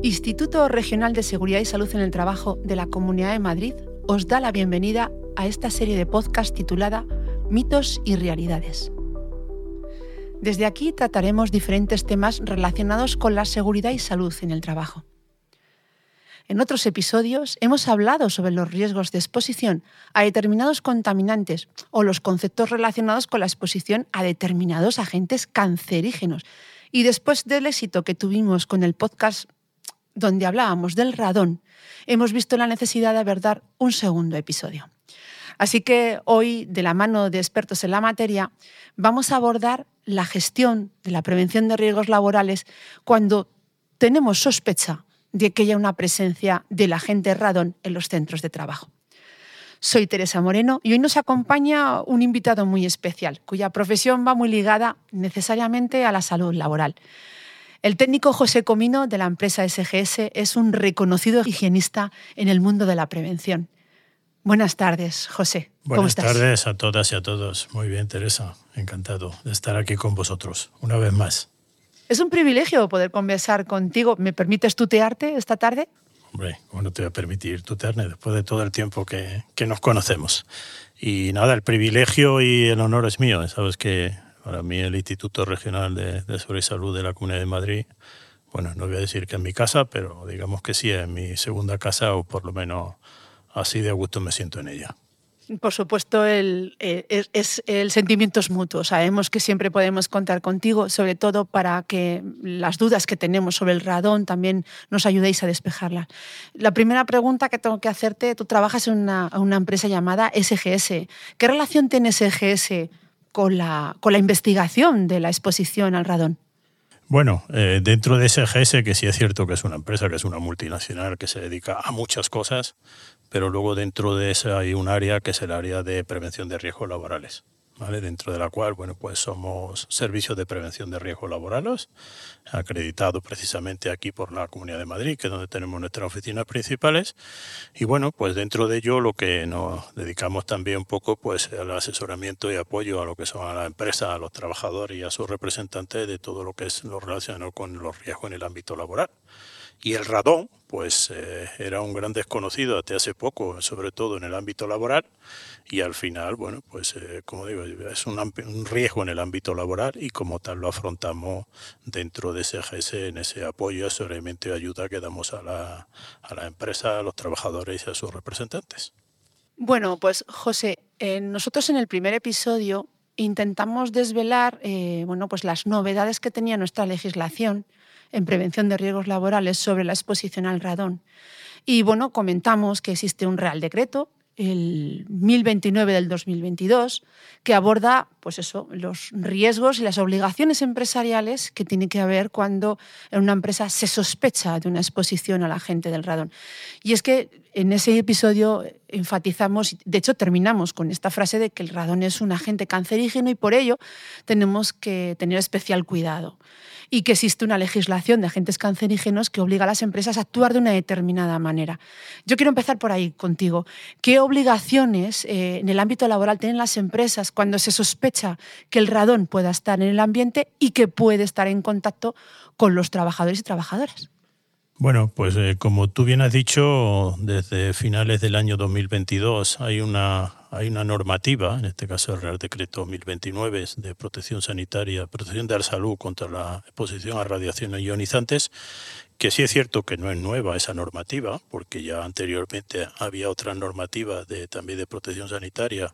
Instituto Regional de Seguridad y Salud en el Trabajo de la Comunidad de Madrid os da la bienvenida a esta serie de podcast titulada Mitos y Realidades. Desde aquí trataremos diferentes temas relacionados con la seguridad y salud en el trabajo. En otros episodios hemos hablado sobre los riesgos de exposición a determinados contaminantes o los conceptos relacionados con la exposición a determinados agentes cancerígenos. Y después del éxito que tuvimos con el podcast donde hablábamos del radón, hemos visto la necesidad de abordar un segundo episodio. Así que hoy, de la mano de expertos en la materia, vamos a abordar la gestión de la prevención de riesgos laborales cuando tenemos sospecha de que haya una presencia del agente radón en los centros de trabajo. Soy Teresa Moreno y hoy nos acompaña un invitado muy especial, cuya profesión va muy ligada necesariamente a la salud laboral. El técnico José Comino, de la empresa SGS, es un reconocido higienista en el mundo de la prevención. Buenas tardes, José. ¿Cómo estás? Buenas tardes a todas y a todos. Muy bien, Teresa. Encantado de estar aquí con vosotros, una vez más. Es un privilegio poder conversar contigo. ¿Me permites tutearte esta tarde? Hombre, ¿cómo no te voy a permitir tutearme después de todo el tiempo que nos conocemos? Y nada, el privilegio y el honor es mío. Sabes que para mí el Instituto Regional de Seguridad y Salud de la Comunidad de Madrid, bueno, no voy a decir que es mi casa, pero digamos que sí, es mi segunda casa, o por lo menos así de a gusto me siento en ella. Por supuesto, el sentimiento es mutuo. Sabemos que siempre podemos contar contigo, sobre todo para que las dudas que tenemos sobre el radón también nos ayudéis a despejarlas. La primera pregunta que tengo que hacerte, tú trabajas en una empresa llamada SGS. ¿Qué relación tiene SGS con la investigación de la exposición al radón? Bueno, dentro de SGS, que sí es cierto que es una empresa, que es una multinacional que se dedica a muchas cosas, pero luego dentro de esa hay un área que es el área de prevención de riesgos laborales, ¿vale? Dentro de la cual, bueno, pues somos servicios de prevención de riesgos laborales, acreditados precisamente aquí por la Comunidad de Madrid, que es donde tenemos nuestras oficinas principales. Y bueno, pues dentro de ello lo que nos dedicamos también un poco pues al asesoramiento y apoyo a lo que son a la empresa, a los trabajadores y a sus representantes de todo lo que es lo relacionado con los riesgos en el ámbito laboral. Y el radón, pues era un gran desconocido hasta hace poco, sobre todo en el ámbito laboral, y al final, bueno, pues como digo, es un riesgo en el ámbito laboral y como tal lo afrontamos dentro de SGS en ese apoyo, asesoramiento y ayuda que damos a la empresa, a los trabajadores y a sus representantes. Bueno, pues José, nosotros en el primer episodio intentamos desvelar pues las novedades que tenía nuestra legislación en prevención de riesgos laborales sobre la exposición al radón. Y bueno, comentamos que existe un Real Decreto, el 1029 del 2022, que aborda pues eso, los riesgos y las obligaciones empresariales que tiene que haber cuando en una empresa se sospecha de una exposición al agente del radón. Y es que en ese episodio enfatizamos, de hecho terminamos con esta frase de que el radón es un agente cancerígeno y por ello tenemos que tener especial cuidado. Y que existe una legislación de agentes cancerígenos que obliga a las empresas a actuar de una determinada manera. Yo quiero empezar por ahí contigo. ¿Qué obligaciones en el ámbito laboral tienen las empresas cuando se sospecha que el radón pueda estar en el ambiente y que puede estar en contacto con los trabajadores y trabajadoras? Bueno, pues como tú bien has dicho, desde finales del año 2022 hay una normativa, en este caso el Real Decreto 1029 de protección sanitaria, protección de la salud contra la exposición a radiaciones ionizantes, que sí es cierto que no es nueva esa normativa, porque ya anteriormente había otras normativas también de protección sanitaria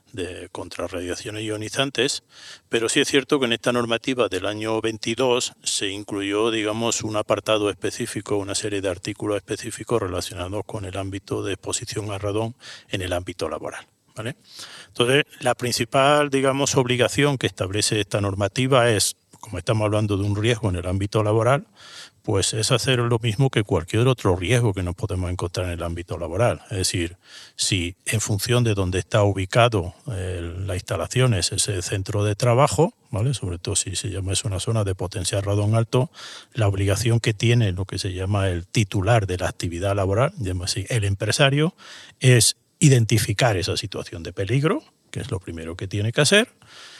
contra radiaciones ionizantes, pero sí es cierto que en esta normativa del año 22 se incluyó, digamos, un apartado específico, una serie de artículos específicos relacionados con el ámbito de exposición a radón en el ámbito laboral, ¿vale? Entonces, la principal, digamos, obligación que establece esta normativa es, como estamos hablando de un riesgo en el ámbito laboral, pues es hacer lo mismo que cualquier otro riesgo que nos podemos encontrar en el ámbito laboral. Es decir, si en función de dónde está ubicado la instalación, ese centro de trabajo, ¿vale? Sobre todo si se llama es una zona de potencial radón alto, la obligación que tiene lo que se llama el titular de la actividad laboral, llama así, el empresario, es identificar esa situación de peligro, que es lo primero que tiene que hacer,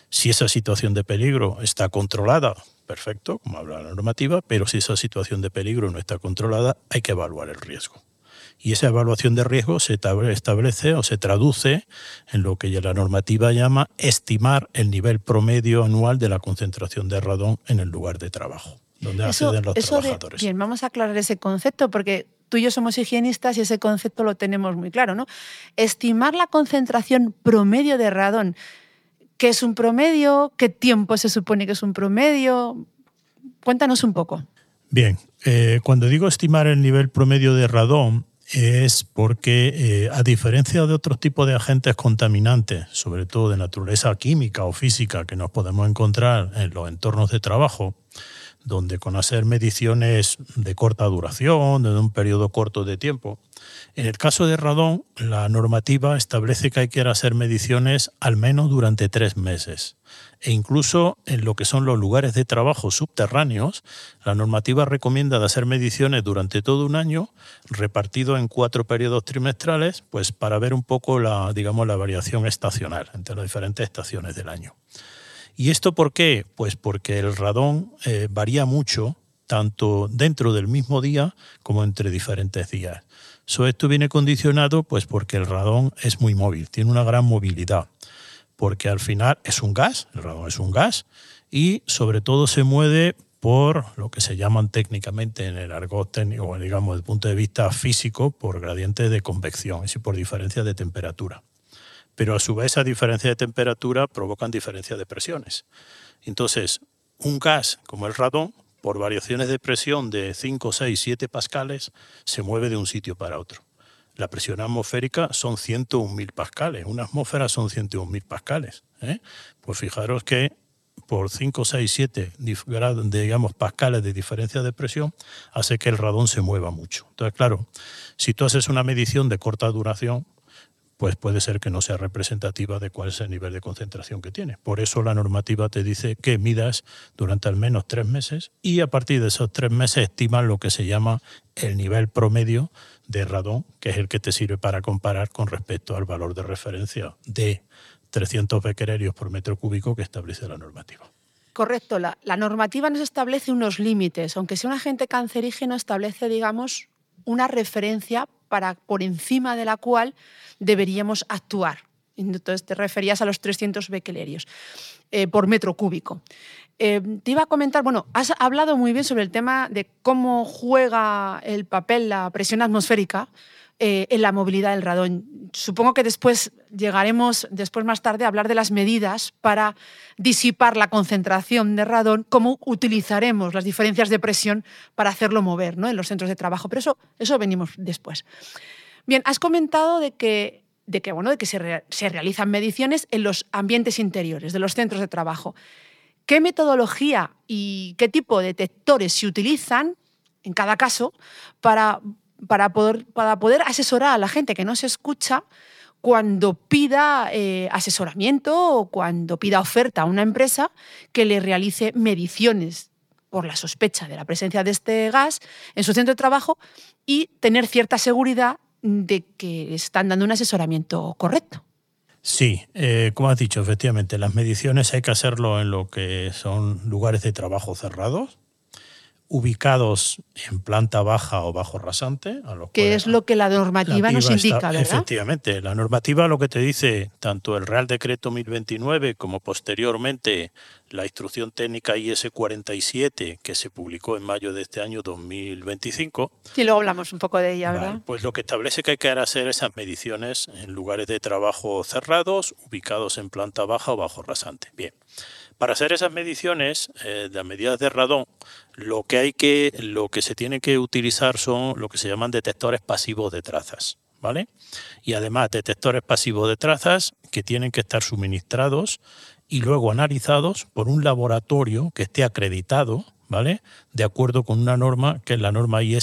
Si esa situación de peligro está controlada, perfecto, como habla la normativa, pero si esa situación de peligro no está controlada, hay que evaluar el riesgo. Y esa evaluación de riesgo se establece o se traduce en lo que ya la normativa llama estimar el nivel promedio anual de la concentración de radón en el lugar de trabajo, donde acceden los trabajadores. Bien, vamos a aclarar ese concepto porque tú y yo somos higienistas y ese concepto lo tenemos muy claro, ¿no? Estimar la concentración promedio de radón. ¿Qué es un promedio? ¿Qué tiempo se supone que es un promedio? Cuéntanos un poco. Bien, cuando digo estimar el nivel promedio de radón, es porque, a diferencia de otros tipos de agentes contaminantes, sobre todo de naturaleza química o física, que nos podemos encontrar en los entornos de trabajo, donde con hacer mediciones de corta duración, de un periodo corto de tiempo, en el caso de radón, la normativa establece que hay que hacer mediciones al menos durante 3 meses. E incluso en lo que son los lugares de trabajo subterráneos, la normativa recomienda de hacer mediciones durante todo un año, repartido en 4 periodos trimestrales, pues para ver un poco la variación estacional entre las diferentes estaciones del año. ¿Y esto por qué? Pues porque el radón varía mucho, tanto dentro del mismo día como entre diferentes días. Esto viene condicionado pues porque el radón es muy móvil, tiene una gran movilidad, porque al final es un gas, el radón es un gas, y sobre todo se mueve por lo que se llaman técnicamente en el argot técnico, digamos desde el punto de vista físico, por gradientes de convección, es decir, por diferencias de temperatura. Pero a su vez esa diferencia de temperatura provocan diferencias de presiones. Entonces, un gas como el radón, por variaciones de presión de 5, 6, 7 pascales, se mueve de un sitio para otro. La presión atmosférica son 101.000 pascales, una atmósfera son 101.000 pascales. Pues fijaros que por 5, 6, 7 pascales de diferencia de presión hace que el radón se mueva mucho. Entonces, claro, si tú haces una medición de corta duración, pues puede ser que no sea representativa de cuál es el nivel de concentración que tiene. Por eso la normativa te dice que midas durante al menos 3 meses y a partir de esos 3 meses estimas lo que se llama el nivel promedio de radón, que es el que te sirve para comparar con respecto al valor de referencia de 300 becquerelios por metro cúbico que establece la normativa. Correcto, la normativa nos establece unos límites, aunque sea un agente cancerígeno, establece, digamos, una referencia por encima de la cual deberíamos actuar. Entonces te referías a los 300 becquerelios por metro cúbico. Te iba a comentar, has hablado muy bien sobre el tema de cómo juega el papel la presión atmosférica en la movilidad del radón. Supongo que después llegaremos, más tarde, a hablar de las medidas para disipar la concentración de radón, cómo utilizaremos las diferencias de presión para hacerlo mover, ¿no?, en los centros de trabajo. Pero eso venimos después. Bien, has comentado de que se realizan mediciones en los ambientes interiores de los centros de trabajo. ¿Qué metodología y qué tipo de detectores se utilizan en cada caso para poder asesorar a la gente que nos escucha cuando pida asesoramiento o cuando pida oferta a una empresa que le realice mediciones por la sospecha de la presencia de este gas en su centro de trabajo y tener cierta seguridad de que están dando un asesoramiento correcto? Sí, como has dicho, efectivamente, las mediciones hay que hacerlo en lo que son lugares de trabajo cerrados, ubicados en planta baja o bajo rasante. Que es lo que la normativa nos indica, ¿verdad? Efectivamente, la normativa lo que te dice, tanto el Real Decreto 1029 como posteriormente la Instrucción Técnica IS 47, que se publicó en mayo de este año 2025. Sí, luego hablamos un poco de ella, ¿verdad? Vale, pues lo que establece que hay que hacer esas mediciones en lugares de trabajo cerrados, ubicados en planta baja o bajo rasante. Bien. Para hacer esas mediciones de las medidas de radón, lo que se tiene que utilizar son lo que se llaman detectores pasivos de trazas, ¿vale? Y además detectores pasivos de trazas que tienen que estar suministrados y luego analizados por un laboratorio que esté acreditado, ¿vale?, de acuerdo con una norma que es la norma IS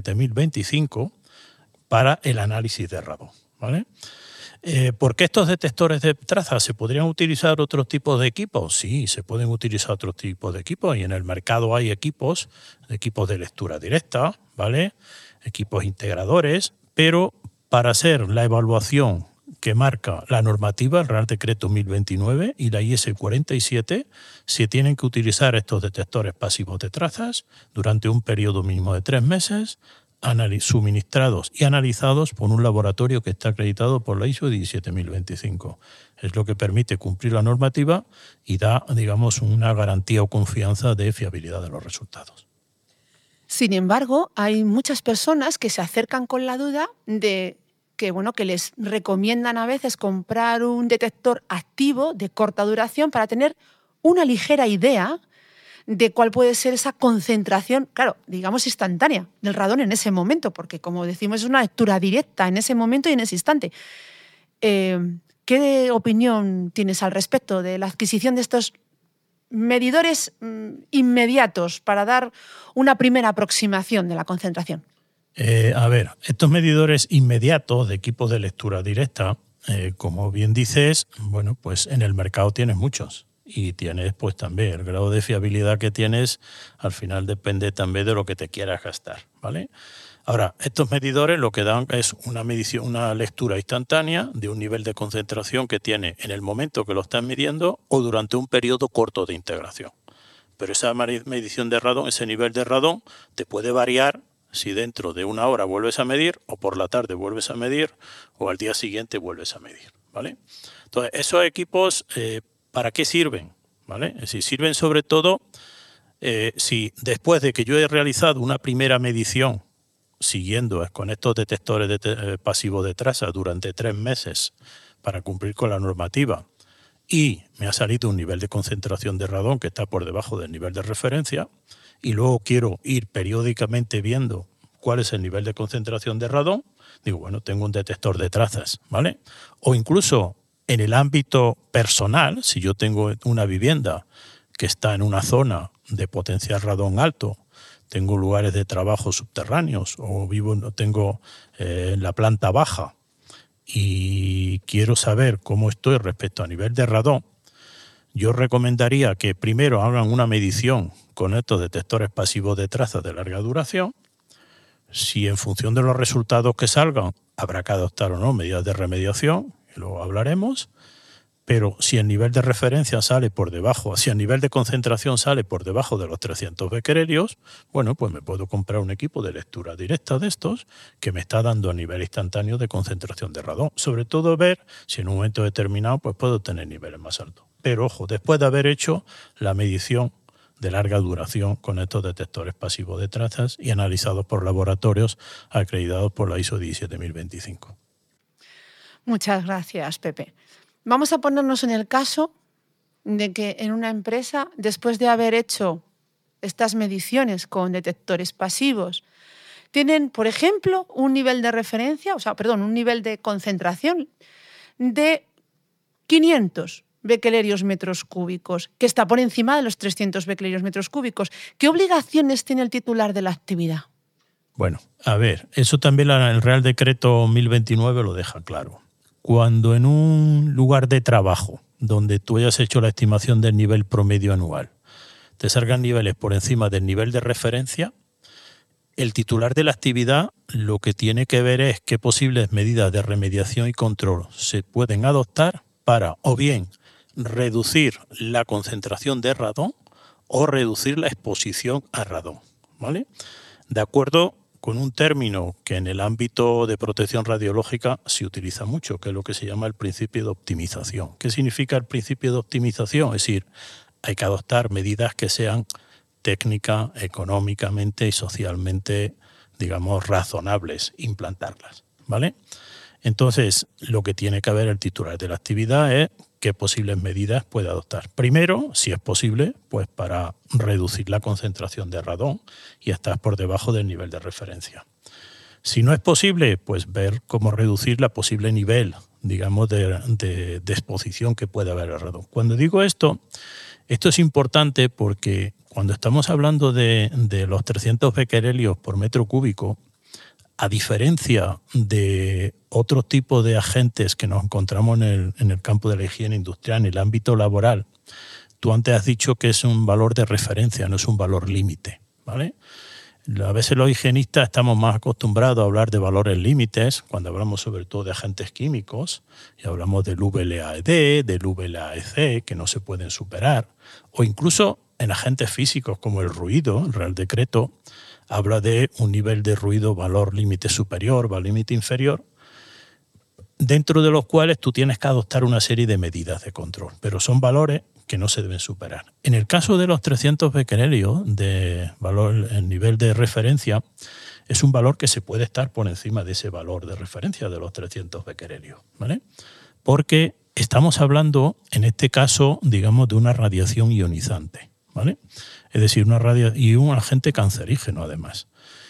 17025 para el análisis de radón, ¿vale? ¿Por qué estos detectores de trazas? ¿Se podrían utilizar otros tipos de equipos? Sí, se pueden utilizar otros tipos de equipos y en el mercado hay equipos de lectura directa, ¿vale?, equipos integradores, pero para hacer la evaluación que marca la normativa, el Real Decreto 1029 y la IS 47, se tienen que utilizar estos detectores pasivos de trazas durante un periodo mínimo de 3 meses, suministrados y analizados por un laboratorio que está acreditado por la ISO 17025. Es lo que permite cumplir la normativa y da, digamos, una garantía o confianza de fiabilidad de los resultados. Sin embargo, hay muchas personas que se acercan con la duda de que les recomiendan a veces comprar un detector activo de corta duración para tener una ligera idea de cuál puede ser esa concentración, claro, digamos instantánea, del radón en ese momento, porque como decimos es una lectura directa en ese momento y en ese instante. ¿Qué opinión tienes al respecto de la adquisición de estos medidores inmediatos para dar una primera aproximación de la concentración? Estos medidores inmediatos de equipos de lectura directa, como bien dices, bueno, pues en el mercado tienes muchos y tienes pues también el grado de fiabilidad que tienes, al final depende también de lo que te quieras gastar, ¿vale? Ahora, estos medidores lo que dan es una medición, una lectura instantánea de un nivel de concentración que tiene en el momento que lo estás midiendo o durante un periodo corto de integración. Pero esa medición de radón, ese nivel de radón, te puede variar si dentro de una hora vuelves a medir o por la tarde vuelves a medir o al día siguiente vuelves a medir, ¿vale? Entonces, esos equipos, ¿para qué sirven? ¿Vale? Es decir, sirven sobre todo si después de que yo he realizado una primera medición siguiendo con estos detectores pasivos de traza durante 3 meses para cumplir con la normativa y me ha salido un nivel de concentración de radón que está por debajo del nivel de referencia, y luego quiero ir periódicamente viendo cuál es el nivel de concentración de radón, digo, bueno, tengo un detector de trazas, ¿vale? O incluso en el ámbito personal, si yo tengo una vivienda que está en una zona de potencial radón alto, tengo lugares de trabajo subterráneos o tengo en la planta baja y quiero saber cómo estoy respecto a nivel de radón, yo recomendaría que primero hagan una medición con estos detectores pasivos de trazas de larga duración. Si en función de los resultados que salgan habrá que adoptar o no medidas de remediación, y luego hablaremos, pero si el nivel de referencia sale por debajo, si el nivel de concentración sale por debajo de los 300 becquerelios, bueno, pues me puedo comprar un equipo de lectura directa de estos que me está dando a nivel instantáneo de concentración de radón. Sobre todo ver si en un momento determinado pues puedo tener niveles más altos. Pero ojo, después de haber hecho la medición de larga duración con estos detectores pasivos de trazas y analizados por laboratorios acreditados por la ISO 17025. Muchas gracias, Pepe. Vamos a ponernos en el caso de que en una empresa, después de haber hecho estas mediciones con detectores pasivos, tienen, por ejemplo, un nivel de referencia, un nivel de concentración de 500 becquerelios metros cúbicos, que está por encima de los 300 becquerelios metros cúbicos. ¿Qué obligaciones tiene el titular de la actividad? Bueno, eso también el Real Decreto 1029 lo deja claro. Cuando en un lugar de trabajo donde tú hayas hecho la estimación del nivel promedio anual te salgan niveles por encima del nivel de referencia, el titular de la actividad lo que tiene que ver es qué posibles medidas de remediación y control se pueden adoptar para o bien reducir la concentración de radón o reducir la exposición a radón, ¿vale? De acuerdo con un término que en el ámbito de protección radiológica se utiliza mucho, que es lo que se llama el principio de optimización. ¿Qué significa el principio de optimización? Es decir, hay que adoptar medidas que sean técnica, económicamente y socialmente, digamos, razonables, implantarlas, ¿vale? Entonces, lo que tiene que ver el titular de la actividad es qué posibles medidas puede adoptar. Primero, si es posible, pues para reducir la concentración de radón y estar por debajo del nivel de referencia. Si no es posible, pues ver cómo reducir la posible nivel, digamos, de exposición que puede haber al radón. Cuando digo esto es importante porque cuando estamos hablando de los 300 becquerelios por metro cúbico, a diferencia de otro tipo de agentes que nos encontramos en el campo de la higiene industrial, en el ámbito laboral, tú antes has dicho que es un valor de referencia, no es un valor límite, ¿vale? A veces los higienistas estamos más acostumbrados a hablar de valores límites cuando hablamos sobre todo de agentes químicos y hablamos del VLAED, del VLAEC, que no se pueden superar, o incluso en agentes físicos como el ruido. El Real Decreto habla de un nivel de ruido valor límite superior, valor límite inferior, dentro de los cuales tú tienes que adoptar una serie de medidas de control, pero son valores que no se deben superar. En el caso de los 300 becquerelios de valor, el nivel de referencia es un valor que se puede estar por encima de ese valor de referencia de los 300 becquerelios, ¿vale? Porque estamos hablando, en este caso, digamos, de una radiación ionizante, ¿vale? Es decir, y un agente cancerígeno además.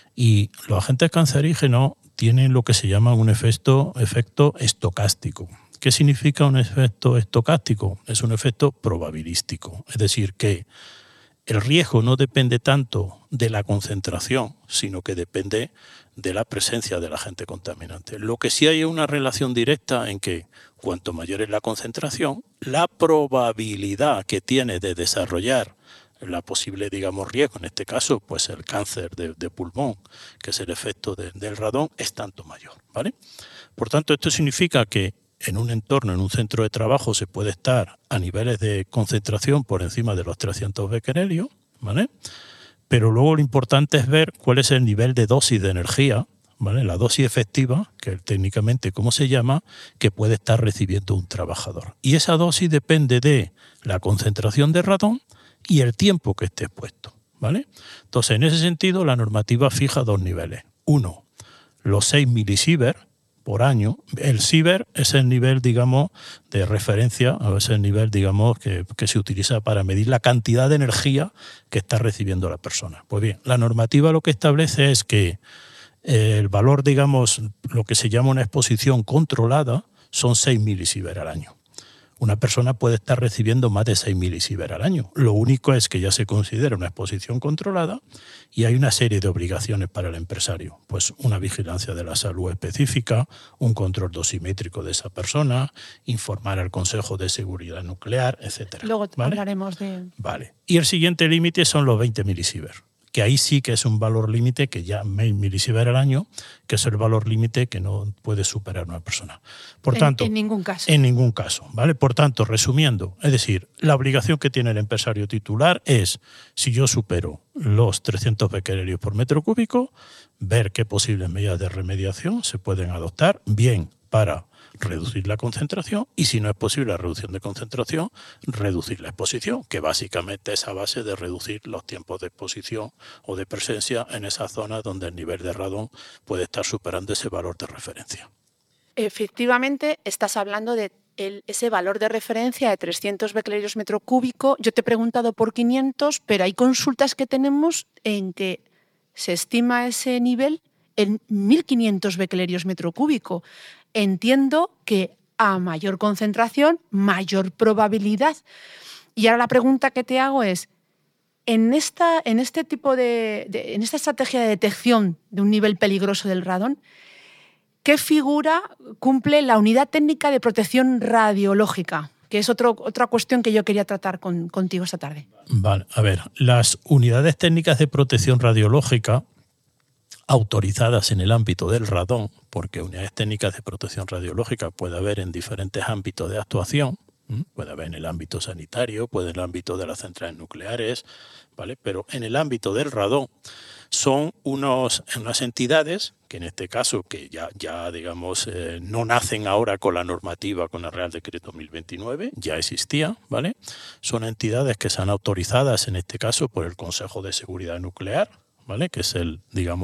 Y los agentes cancerígenos tienen lo que se llama un efecto estocástico. ¿Qué significa un efecto estocástico? Es un efecto probabilístico. Es decir, que el riesgo no depende tanto de la concentración, sino que depende de la presencia del agente contaminante. Lo que sí hay es una relación directa en que cuanto mayor es la concentración, la probabilidad que tiene de desarrollar la posible, digamos, riesgo, en este caso, pues el cáncer de pulmón, que es el efecto del radón, es tanto mayor, ¿vale? Por tanto, esto significa que en un entorno, en un centro de trabajo, se puede estar a niveles de concentración por encima de los 300 becquerelios, ¿vale? Pero luego lo importante es ver cuál es el nivel de dosis de energía, ¿vale? La dosis efectiva, que técnicamente cómo se llama, que puede estar recibiendo un trabajador. Y esa dosis depende de la concentración de radón y el tiempo que esté expuesto, ¿vale? Entonces, en ese sentido, la normativa fija dos niveles. Uno, los 6 milisievert por año. El sievert es el nivel, digamos, de referencia, es el nivel, digamos, que se utiliza para medir la cantidad de energía que está recibiendo la persona. Pues bien, la normativa lo que establece es que el valor, digamos, lo que se llama una exposición controlada, son 6 milisievert al año. Una persona puede estar recibiendo más de 6 milisievert al año. Lo único es que ya se considera una exposición controlada y hay una serie de obligaciones para el empresario. Pues una vigilancia de la salud específica, un control dosimétrico de esa persona, informar al Consejo de Seguridad Nuclear, etc. Luego ¿vale? Hablaremos de... Vale. Y el siguiente límite son los 20 milisievert, que ahí sí que es un valor límite que ya 1000 milisievert al año, que es el valor límite que no puede superar una persona. Por tanto, en ningún caso. En ningún caso, ¿vale? Por tanto, resumiendo, es decir, la obligación que tiene el empresario titular es, si yo supero los 300 becquerelios por metro cúbico, ver qué posibles medidas de remediación se pueden adoptar, bien para reducir la concentración y, si no es posible la reducción de concentración, reducir la exposición, que básicamente es a base de reducir los tiempos de exposición o de presencia en esas zonas donde el nivel de radón puede estar superando ese valor de referencia. Efectivamente, estás hablando de ese valor de referencia de 300 becquerelios metro cúbico. Yo te he preguntado por 500, pero hay consultas que tenemos en que se estima ese nivel en 1500 becquerelios metro cúbico. Entiendo que a mayor concentración, mayor probabilidad. Y ahora la pregunta que te hago es, en esta estrategia de detección de un nivel peligroso del radón, ¿qué figura cumple la unidad técnica de protección radiológica? Que es otra cuestión que yo quería tratar contigo esta tarde. Vale, a ver, las unidades técnicas de protección radiológica autorizadas en el ámbito del radón, porque unidades técnicas de protección radiológica puede haber en diferentes ámbitos de actuación, puede haber en el ámbito sanitario, puede en el ámbito de las centrales nucleares, ¿vale? Pero en el ámbito del radón son unas entidades que en este caso, que ya digamos, no nacen ahora con la normativa, con el Real Decreto 1029, ya existía, ¿vale? Son entidades que se han autorizadas en este caso por el Consejo de Seguridad Nuclear, ¿vale? Que es el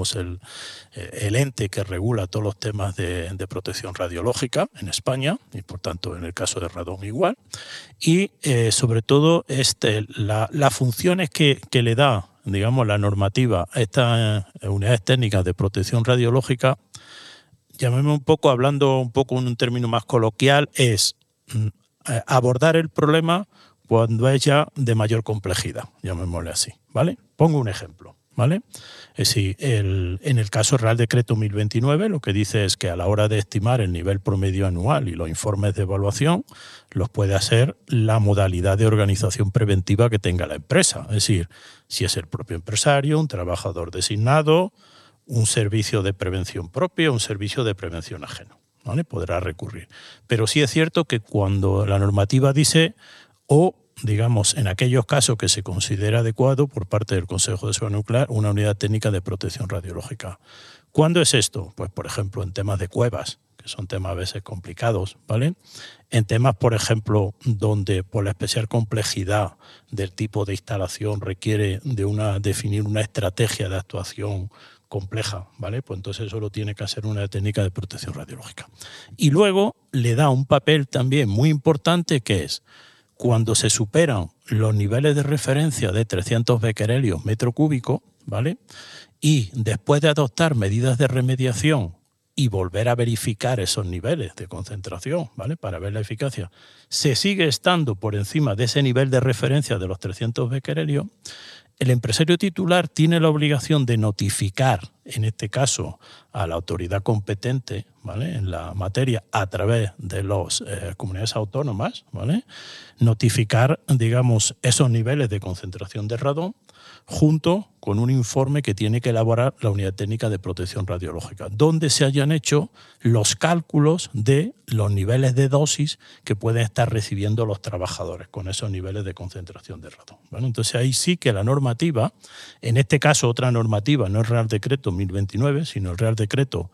ente que regula todos los temas de protección radiológica en España, y por tanto en el caso de radón igual. Y sobre todo las funciones que le da, digamos, la normativa a estas unidades técnicas de protección radiológica, llamémoslo un poco, hablando un poco en un término más coloquial, es abordar el problema cuando es ya de mayor complejidad, llamémosle así, ¿vale? Pongo un ejemplo. ¿vale? Es decir, en el caso Real Decreto 1029 lo que dice es que a la hora de estimar el nivel promedio anual y los informes de evaluación los puede hacer la modalidad de organización preventiva que tenga la empresa. Es decir, si es el propio empresario, un trabajador designado, un servicio de prevención propio, un servicio de prevención ajeno, ¿vale? Podrá recurrir. Pero sí es cierto que cuando la normativa dice digamos, en aquellos casos que se considera adecuado por parte del Consejo de Seguridad Nuclear, una unidad técnica de protección radiológica. ¿Cuándo es esto? Pues, por ejemplo, en temas de cuevas, que son temas a veces complicados, ¿vale? En temas, por ejemplo, donde por la especial complejidad del tipo de instalación requiere definir una estrategia de actuación compleja, ¿vale? Pues entonces eso lo tiene que hacer una técnica de protección radiológica. Y luego le da un papel también muy importante, que es cuando se superan los niveles de referencia de 300 becquerelios metro cúbico, ¿vale? Y después de adoptar medidas de remediación y volver a verificar esos niveles de concentración, ¿vale? Para ver la eficacia, se sigue estando por encima de ese nivel de referencia de los 300 becquerelios, el empresario titular tiene la obligación de notificar, en este caso, a la autoridad competente, ¿vale? En la materia, a través de las comunidades autónomas, ¿vale? Notificar, digamos, esos niveles de concentración de radón junto con un informe que tiene que elaborar la Unidad Técnica de Protección Radiológica, donde se hayan hecho los cálculos de los niveles de dosis que pueden estar recibiendo los trabajadores con esos niveles de concentración de radón. Bueno, entonces ahí sí que la normativa, en este caso otra normativa, no el Real Decreto 1029, sino el Real Decreto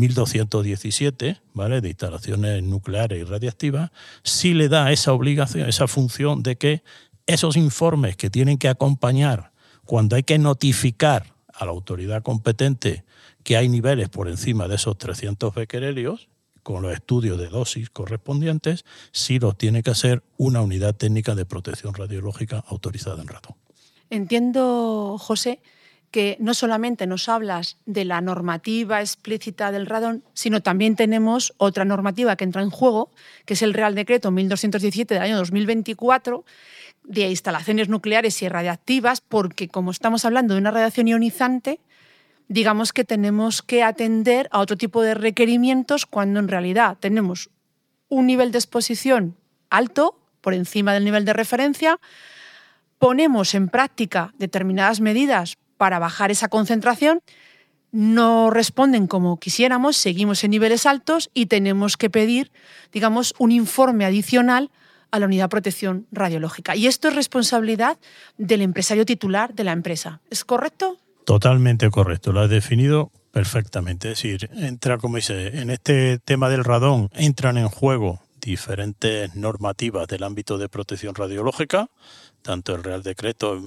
1217, ¿vale? De instalaciones nucleares y radiactivas, sí le da esa obligación, esa función de que esos informes que tienen que acompañar cuando hay que notificar a la autoridad competente que hay niveles por encima de esos 300 becquerelios, con los estudios de dosis correspondientes, sí los tiene que hacer una unidad técnica de protección radiológica autorizada en radón. Entiendo, José, que no solamente nos hablas de la normativa explícita del radón, sino también tenemos otra normativa que entra en juego, que es el Real Decreto 1217 del año 2024, de instalaciones nucleares y radiactivas, porque como estamos hablando de una radiación ionizante, digamos que tenemos que atender a otro tipo de requerimientos cuando en realidad tenemos un nivel de exposición alto, por encima del nivel de referencia, ponemos en práctica determinadas medidas para bajar esa concentración, no responden como quisiéramos, seguimos en niveles altos y tenemos que pedir, digamos, un informe adicional a la unidad de protección radiológica. Y esto es responsabilidad del empresario titular de la empresa. ¿Es correcto? Totalmente correcto, lo has definido perfectamente. Es decir, entra, como dice, en este tema del radón entran en juego diferentes normativas del ámbito de protección radiológica, tanto el Real Decreto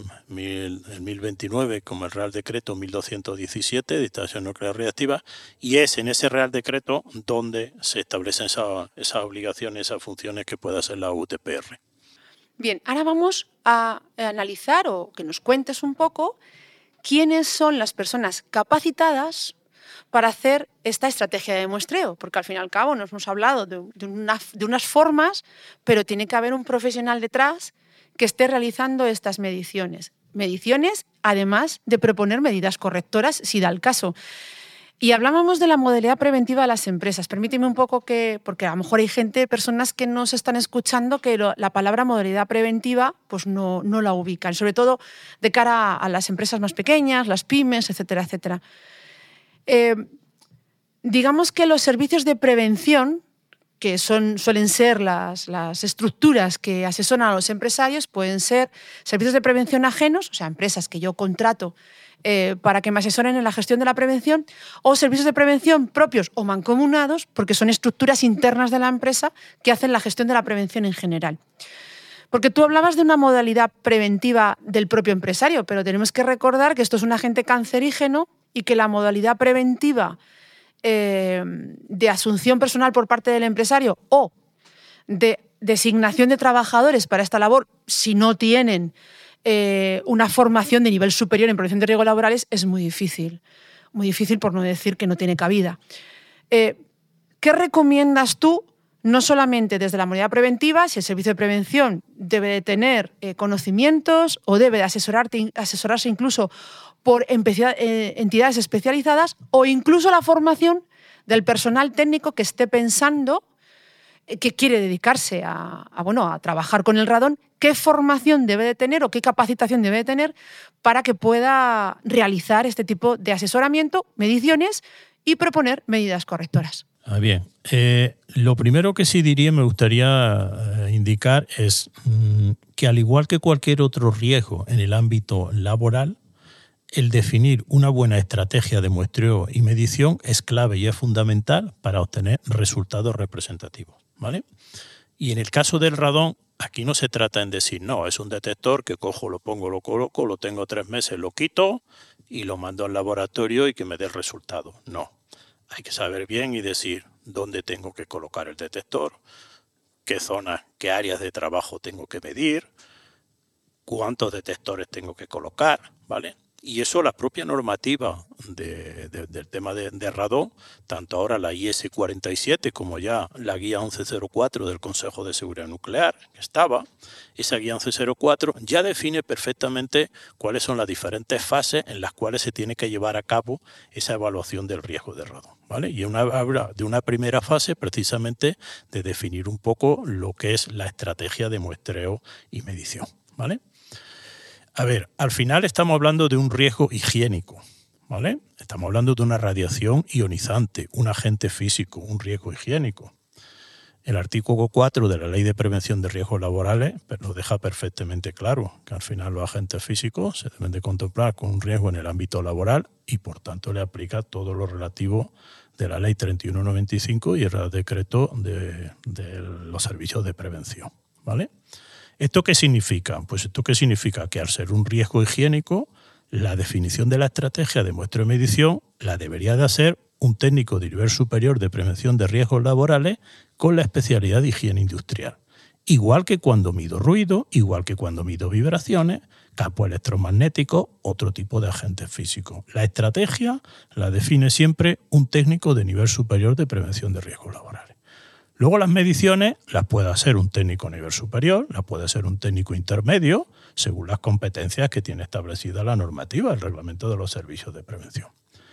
1029 como el Real Decreto 1217 de instalaciones nucleares radiactivas, y es en ese Real Decreto donde se establecen esas obligaciones, esas funciones que puede hacer la UTPR. Bien, ahora vamos a analizar o que nos cuentes un poco quiénes son las personas capacitadas para hacer esta estrategia de muestreo, porque al fin y al cabo nos hemos hablado de unas formas, pero tiene que haber un profesional detrás que esté realizando estas mediciones. Mediciones, además de proponer medidas correctoras, si da el caso. Y hablábamos de la modalidad preventiva de las empresas. Permíteme un poco porque a lo mejor hay personas que nos están escuchando que la palabra modalidad preventiva pues no la ubican, sobre todo de cara a las empresas más pequeñas, las pymes, etcétera, etcétera. Digamos que los servicios de prevención, que suelen ser las estructuras que asesoran a los empresarios, pueden ser servicios de prevención ajenos, o sea, empresas que yo contrato para que me asesoren en la gestión de la prevención, o servicios de prevención propios o mancomunados, porque son estructuras internas de la empresa que hacen la gestión de la prevención en general. Porque tú hablabas de una modalidad preventiva del propio empresario, pero tenemos que recordar que esto es un agente cancerígeno y que la modalidad preventiva de asunción personal por parte del empresario o de designación de trabajadores para esta labor, si no tienen una formación de nivel superior en prevención de riesgos laborales, es muy difícil por no decir que no tiene cabida. ¿Qué recomiendas tú no solamente desde la modalidad preventiva, si el servicio de prevención debe de tener conocimientos o debe de asesorarse incluso por entidades especializadas, o incluso la formación del personal técnico que esté pensando que quiere dedicarse a trabajar con el radón, qué formación debe de tener o qué capacitación debe de tener para que pueda realizar este tipo de asesoramiento, mediciones y proponer medidas correctoras. Bien. Lo primero que sí diría, me gustaría indicar es que al igual que cualquier otro riesgo en el ámbito laboral, el definir una buena estrategia de muestreo y medición es clave y es fundamental para obtener resultados representativos, ¿vale? Y en el caso del radón, aquí no se trata en decir, no, es un detector que cojo, lo pongo, lo coloco, lo tengo 3 meses, lo quito y lo mando al laboratorio y que me dé el resultado. No, hay que saber bien y decir dónde tengo que colocar el detector, qué zonas, qué áreas de trabajo tengo que medir, cuántos detectores tengo que colocar, ¿vale? Y eso la propia normativa del tema de radón, tanto ahora la IS 47 como ya la guía 1104 del Consejo de Seguridad Nuclear, que estaba, esa guía 1104 ya define perfectamente cuáles son las diferentes fases en las cuales se tiene que llevar a cabo esa evaluación del riesgo de radón, ¿vale? Y habla de una primera fase precisamente de definir un poco lo que es la estrategia de muestreo y medición, ¿vale? A ver, al final estamos hablando de un riesgo higiénico, ¿vale? Estamos hablando de una radiación ionizante, un agente físico, un riesgo higiénico. El artículo 4 de la Ley de Prevención de Riesgos Laborales lo deja perfectamente claro, que al final los agentes físicos se deben de contemplar con un riesgo en el ámbito laboral y por tanto le aplica todo lo relativo de la Ley 3195 y el Real Decreto de los servicios de prevención, ¿vale? ¿Esto qué significa? Pues esto qué significa que al ser un riesgo higiénico, la definición de la estrategia de muestreo y medición la debería de hacer un técnico de nivel superior de prevención de riesgos laborales con la especialidad de higiene industrial. Igual que cuando mido ruido, igual que cuando mido vibraciones, campos electromagnéticos, otro tipo de agentes físicos. La estrategia la define siempre un técnico de nivel superior de prevención de riesgos laborales. Luego las mediciones las puede hacer un técnico a nivel superior, las puede hacer un técnico intermedio, según las competencias que tiene establecida la normativa, el reglamento de los servicios de prevención.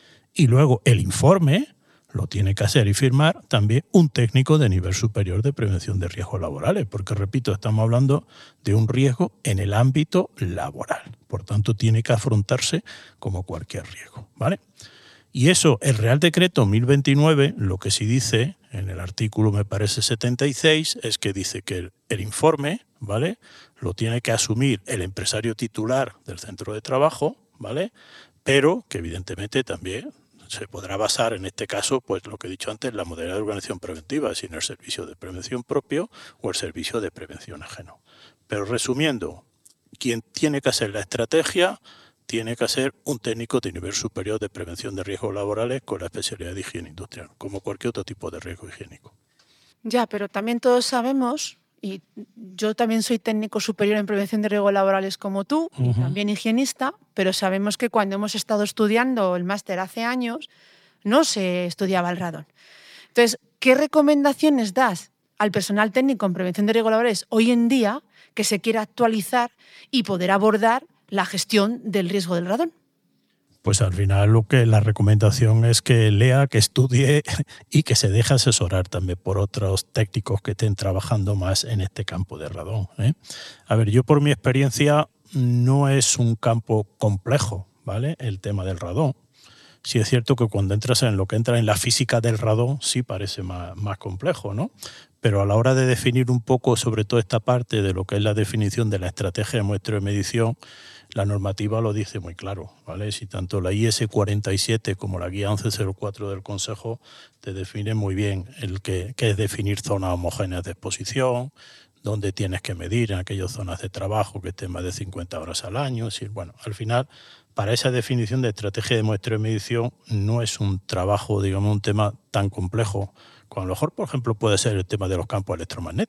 Y luego el informe lo tiene que hacer y firmar también un técnico de nivel superior de prevención de riesgos laborales, porque, repito, estamos hablando de un riesgo en el ámbito laboral. Por tanto, tiene que afrontarse como cualquier riesgo, ¿vale? Y eso, el Real Decreto 1029, lo que sí dice, en el artículo me parece 76, es que dice que el informe, ¿vale?, lo tiene que asumir el empresario titular del centro de trabajo, ¿vale?, pero que evidentemente también se podrá basar, en este caso, pues lo que he dicho antes, la modalidad de organización preventiva, si en el servicio de prevención propio o el servicio de prevención ajeno. Pero resumiendo, quien tiene que hacer la estrategia tiene que ser un técnico de nivel superior de prevención de riesgos laborales con la especialidad de higiene industrial, como cualquier otro tipo de riesgo higiénico. Ya, pero también todos sabemos, y yo también soy técnico superior en prevención de riesgos laborales como tú, y también higienista, pero sabemos que cuando hemos estado estudiando el máster hace años, no se estudiaba el radón. Entonces, ¿qué recomendaciones das al personal técnico en prevención de riesgos laborales hoy en día que se quiera actualizar y poder abordar la gestión del riesgo del radón? Pues al final la recomendación es que lea, que estudie y que se deje asesorar también por otros técnicos que estén trabajando más en este campo de radón, ¿eh? A ver, yo por mi experiencia no es un campo complejo, ¿vale?, el tema del radón. Sí es cierto que cuando entras en lo que entra en la física del radón sí parece más complejo, ¿no? Pero a la hora de definir un poco sobre todo esta parte de lo que es la definición de la estrategia de muestreo y medición, la normativa lo dice muy claro, ¿vale? Si tanto la IS 47 como la guía 1104 del Consejo te definen muy bien qué es definir zonas homogéneas de exposición, dónde tienes que medir en aquellas zonas de trabajo que estén más de 50 horas al año. Es decir, bueno, al final, para esa definición de estrategia de muestreo y medición no es un trabajo, digamos, un tema tan complejo, como a lo mejor, por ejemplo, puede ser el tema de los campos electromagnéticos.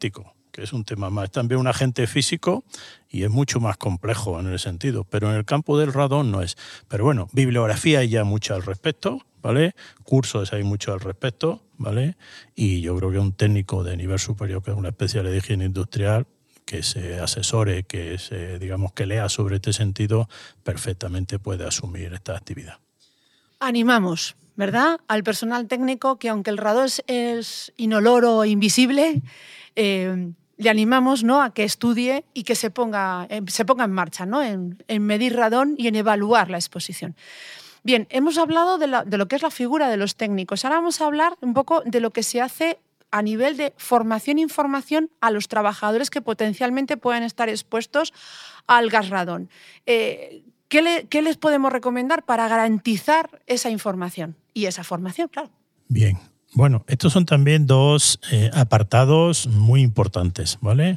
que es un tema más. Es también un agente físico y es mucho más complejo en el sentido, pero en el campo del radón no es. Pero bueno, bibliografía hay ya mucha al respecto, ¿vale? Cursos hay mucho al respecto, ¿vale? Y yo creo que un técnico de nivel superior, que es una especialidad de higiene industrial, que se asesore, que lea sobre este sentido, perfectamente puede asumir esta actividad. Animamos, ¿verdad?, al personal técnico que, aunque el radón es inoloro e invisible, le animamos, ¿no?, a que estudie y que se ponga en marcha, ¿no?, en medir radón y en evaluar la exposición. Bien, hemos hablado de lo que es la figura de los técnicos. Ahora vamos a hablar un poco de lo que se hace a nivel de formación e información a los trabajadores que potencialmente pueden estar expuestos al gas radón. ¿Qué les podemos recomendar para garantizar esa información y esa formación, claro? Bien, bueno, estos son también dos apartados muy importantes, ¿vale?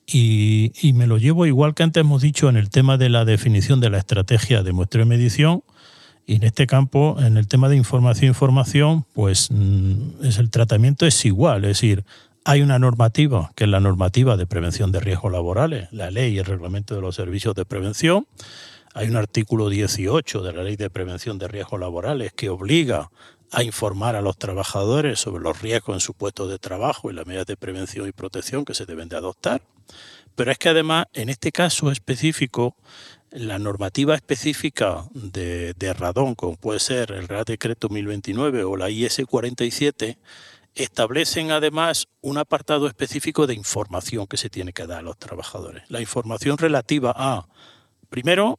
Y me lo llevo igual que antes hemos dicho en el tema de la definición de la estrategia de muestreo y medición. Y en este campo, en el tema de información, pues el tratamiento es igual. Es decir, hay una normativa, que es la normativa de prevención de riesgos laborales, la ley y el reglamento de los servicios de prevención. Hay un artículo 18 de la ley de prevención de riesgos laborales que obliga a informar a los trabajadores sobre los riesgos en su puesto de trabajo y las medidas de prevención y protección que se deben de adoptar. Pero es que además, en este caso específico, la normativa específica de radón, como puede ser el Real Decreto 1029 o la IS 47, establecen además un apartado específico de información que se tiene que dar a los trabajadores. La información relativa a, primero,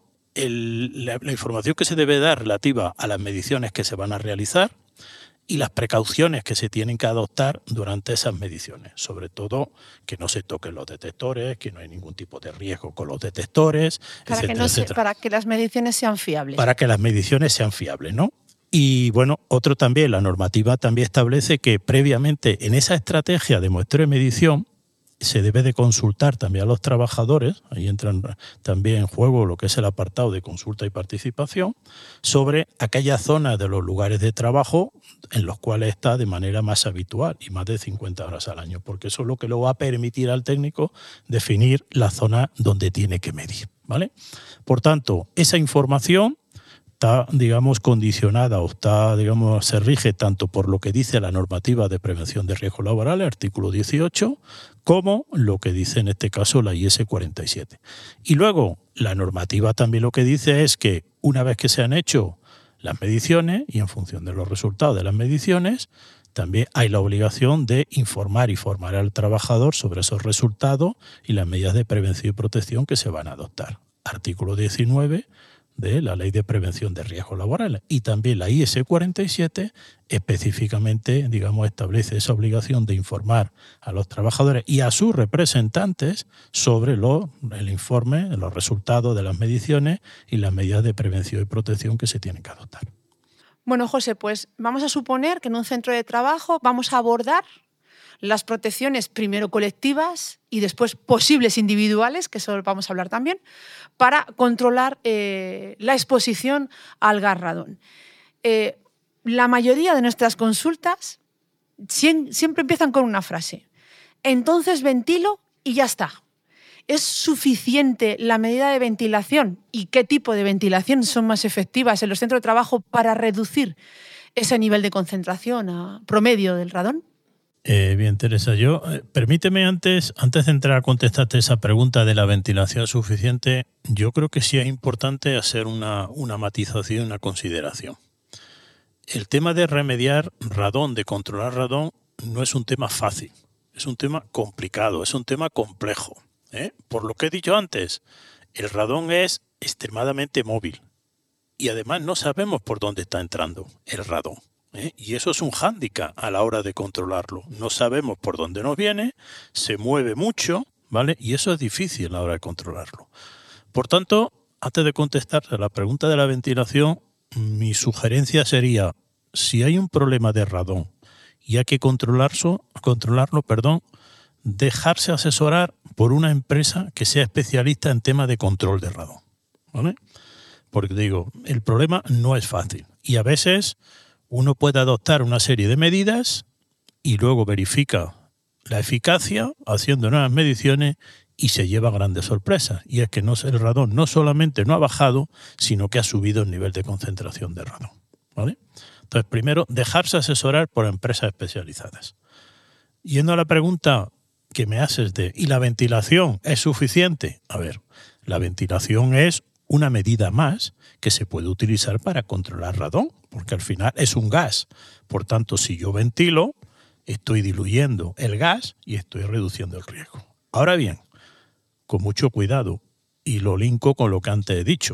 la información que se debe dar relativa a las mediciones que se van a realizar y las precauciones que se tienen que adoptar durante esas mediciones. Sobre todo, que no se toquen los detectores, que no hay ningún tipo de riesgo con los detectores, etcétera. Para que las mediciones sean fiables. Para que las mediciones sean fiables, ¿no? Y bueno, otro también, la normativa también establece que previamente en esa estrategia de muestreo y medición se debe de consultar también a los trabajadores, ahí entran también en juego lo que es el apartado de consulta y participación, sobre aquellas zonas de los lugares de trabajo en los cuales está de manera más habitual y más de 50 horas al año, porque eso es lo que le va a permitir al técnico definir la zona donde tiene que medir, ¿vale? Por tanto, esa información está, condicionada o se rige tanto por lo que dice la normativa de prevención de riesgos laborales, artículo 18, como lo que dice en este caso la IS 47. Y luego, la normativa también lo que dice es que una vez que se han hecho las mediciones y en función de los resultados de las mediciones, también hay la obligación de informar y formar al trabajador sobre esos resultados y las medidas de prevención y protección que se van a adoptar. Artículo 19 de la Ley de Prevención de Riesgos Laborales. Y también la IS 47 específicamente, establece esa obligación de informar a los trabajadores y a sus representantes sobre el informe, los resultados de las mediciones y las medidas de prevención y protección que se tienen que adoptar. Bueno, José, pues vamos a suponer que en un centro de trabajo vamos a abordar las protecciones primero colectivas y después posibles individuales, que eso vamos a hablar también, para controlar la exposición al gas radón. La mayoría de nuestras consultas siempre empiezan con una frase: entonces ventilo y ya está. ¿Es suficiente la medida de ventilación y qué tipo de ventilación son más efectivas en los centros de trabajo para reducir ese nivel de concentración promedio del radón? Bien, Teresa, permíteme antes de entrar a contestarte esa pregunta de la ventilación suficiente, yo creo que sí es importante hacer una matización, una consideración. El tema de remediar radón, de controlar radón, no es un tema fácil, es un tema complicado, es un tema complejo. Por lo que he dicho antes, el radón es extremadamente móvil y además no sabemos por dónde está entrando el radón. Y eso es un hándicap a la hora de controlarlo. No sabemos por dónde nos viene, se mueve mucho, ¿vale? Y eso es difícil a la hora de controlarlo. Por tanto, antes de contestar a la pregunta de la ventilación, mi sugerencia sería, si hay un problema de radón y hay que controlarlo, dejarse asesorar por una empresa que sea especialista en temas de control de radón, ¿vale? Porque el problema no es fácil y a veces uno puede adoptar una serie de medidas y luego verifica la eficacia haciendo nuevas mediciones y se lleva grandes sorpresas. Y es que el radón no solamente no ha bajado, sino que ha subido el nivel de concentración de radón, ¿vale? Entonces, primero, dejarse asesorar por empresas especializadas. Yendo a la pregunta que me haces ¿y la ventilación es suficiente? A ver, la ventilación es una medida más que se puede utilizar para controlar radón, porque al final es un gas. Por tanto, si yo ventilo, estoy diluyendo el gas y estoy reduciendo el riesgo. Ahora bien, con mucho cuidado, y lo linko con lo que antes he dicho,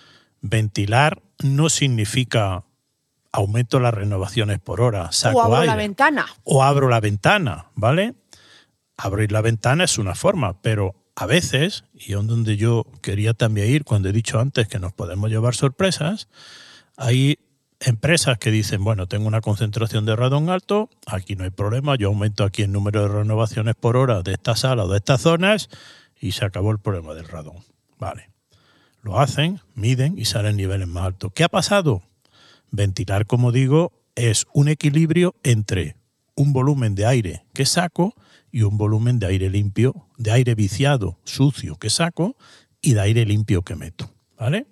ventilar no significa aumento las renovaciones por hora, saco o abro aire, la ventana. O abro la ventana, ¿vale? Abrir la ventana es una forma, pero a veces, y es donde yo quería también ir cuando he dicho antes que nos podemos llevar sorpresas, hay empresas que dicen, bueno, tengo una concentración de radón alto, aquí no hay problema, yo aumento aquí el número de renovaciones por hora de esta sala o de estas zonas y se acabó el problema del radón. Vale. Lo hacen, miden y salen niveles más altos. ¿Qué ha pasado? Ventilar, como digo, es un equilibrio entre un volumen de aire que saco y un volumen de aire limpio, de aire viciado, sucio que saco y de aire limpio que meto, ¿vale?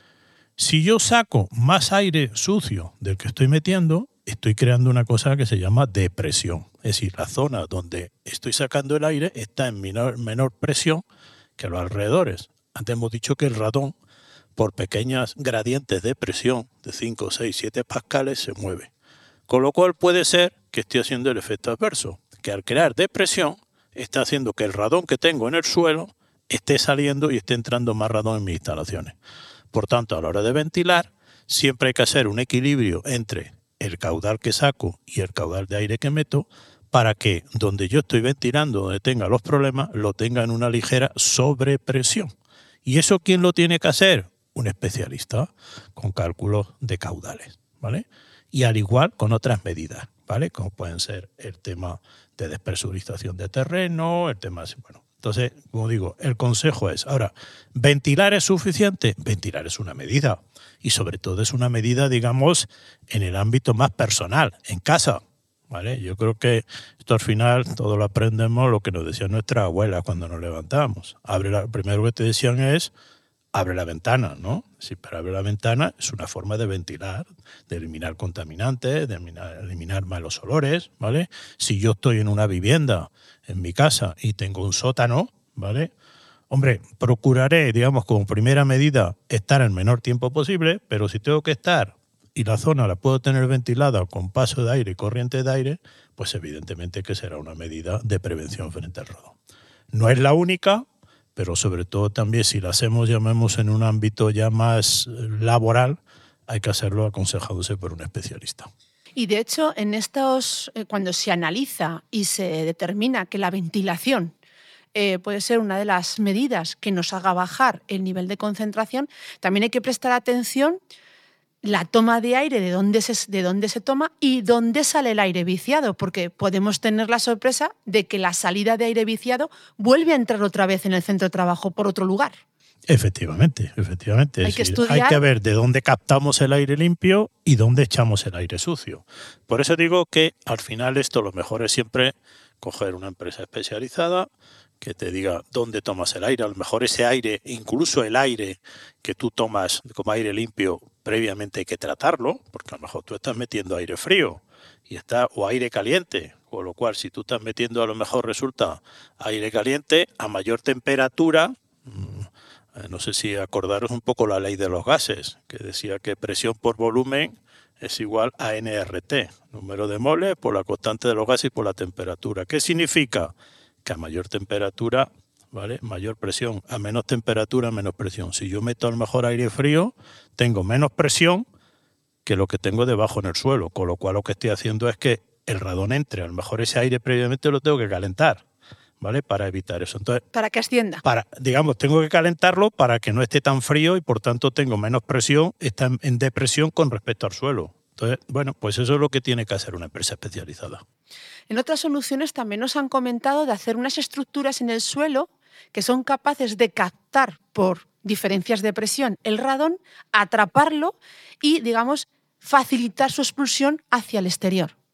Si yo saco más aire sucio del que estoy metiendo, estoy creando una cosa que se llama depresión. Es decir, la zona donde estoy sacando el aire está en menor presión que los alrededores. Antes hemos dicho que el radón, por pequeñas gradientes de presión de 5, 6, 7 pascales, se mueve. Con lo cual puede ser que esté haciendo el efecto adverso, que al crear depresión está haciendo que el radón que tengo en el suelo esté saliendo y esté entrando más radón en mis instalaciones. Por tanto, a la hora de ventilar, siempre hay que hacer un equilibrio entre el caudal que saco y el caudal de aire que meto para que donde yo estoy ventilando, donde tenga los problemas, lo tenga en una ligera sobrepresión. ¿Y eso quién lo tiene que hacer? Un especialista con cálculos de caudales, ¿vale? Y al igual con otras medidas, ¿vale? Como pueden ser el tema de despresurización de terreno, el tema... Bueno, entonces, como digo, el consejo es, ahora, ¿ventilar es suficiente? Ventilar es una medida. Y sobre todo es una medida, digamos, en el ámbito más personal, en casa, ¿vale? Yo creo que esto al final todo lo aprendemos lo que nos decía nuestra abuela cuando nos levantábamos. Primero que te decían es, abre la ventana, ¿no? Sí, pero abre la ventana es una forma de ventilar, de eliminar contaminantes, de eliminar malos olores, ¿vale? Si yo estoy en una vivienda, en mi casa, y tengo un sótano, ¿vale? Hombre, procuraré, digamos, como primera medida, estar el menor tiempo posible, pero si tengo que estar y la zona la puedo tener ventilada con paso de aire y corriente de aire, pues evidentemente que será una medida de prevención frente al radón. No es la única, pero sobre todo también si la hacemos, llamemos, en un ámbito ya más laboral, hay que hacerlo aconsejándose por un especialista. Y de hecho, en estos, cuando se analiza y se determina que la ventilación puede ser una de las medidas que nos haga bajar el nivel de concentración, también hay que prestar atención la toma de aire, de dónde se toma y dónde sale el aire viciado, porque podemos tener la sorpresa de que la salida de aire viciado vuelve a entrar otra vez en el centro de trabajo por otro lugar. Efectivamente. Hay que ver de dónde captamos el aire limpio y dónde echamos el aire sucio. Por eso digo que al final esto lo mejor es siempre coger una empresa especializada que te diga dónde tomas el aire. A lo mejor ese aire, incluso el aire que tú tomas como aire limpio, previamente hay que tratarlo, porque a lo mejor tú estás metiendo aire frío o aire caliente, con lo cual si tú estás metiendo a lo mejor resulta aire caliente a mayor temperatura. No sé si acordaros un poco la ley de los gases, que decía que presión por volumen es igual a nRT, número de moles por la constante de los gases y por la temperatura. ¿Qué significa? Que a mayor temperatura, ¿vale? Mayor presión, a menos temperatura, menos presión. Si yo meto a lo mejor aire frío, tengo menos presión que lo que tengo debajo en el suelo, con lo cual lo que estoy haciendo es que el radón entre. A lo mejor ese aire previamente lo tengo que calentar, ¿vale? Para evitar eso. Entonces, para que ascienda. Tengo que calentarlo para que no esté tan frío y por tanto tengo menos presión, está en depresión con respecto al suelo. Entonces, bueno, pues eso es lo que tiene que hacer una empresa especializada. En otras soluciones también nos han comentado de hacer unas estructuras en el suelo que son capaces de captar por diferencias de presión el radón, atraparlo y, digamos, facilitar su expulsión hacia el exterior.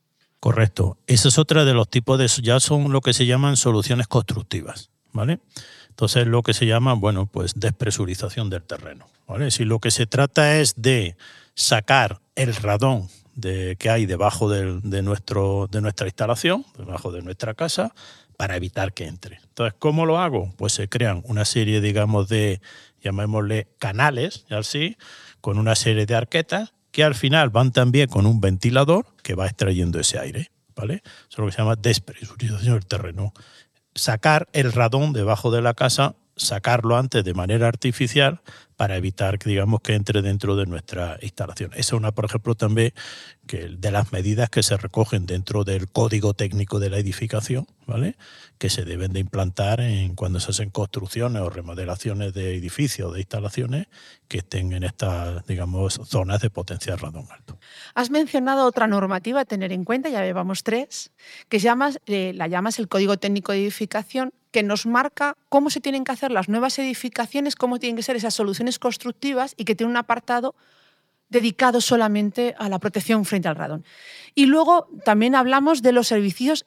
Correcto. Esa es otra de los tipos ya son lo que se llaman soluciones constructivas, ¿vale? Entonces lo que se llama, bueno, pues despresurización del terreno, ¿vale? Si lo que se trata es de sacar el radón que hay debajo de nuestra instalación, debajo de nuestra casa, para evitar que entre. Entonces, ¿cómo lo hago? Pues se crean una serie, digamos, de, llamémosle canales, así, con una serie de arquetas que al final van también con un ventilador que va extrayendo ese aire, ¿vale? Eso es lo que se llama despresurización del terreno. Sacar el radón debajo de la casa, sacarlo antes de manera artificial para evitar que, digamos, que entre dentro de nuestra instalación. Esa es una, por ejemplo, también de las medidas que se recogen dentro del código técnico de la edificación, ¿vale? Que se deben de implantar cuando se hacen construcciones o remodelaciones de edificios o de instalaciones que estén en estas, digamos, zonas de potencial radón alto. Has mencionado otra normativa a tener en cuenta, ya llevamos 3, que la llamas el Código Técnico de Edificación, que nos marca cómo se tienen que hacer las nuevas edificaciones, cómo tienen que ser esas soluciones constructivas y que tiene un apartado dedicado solamente a la protección frente al radón. Y luego también hablamos de los edificios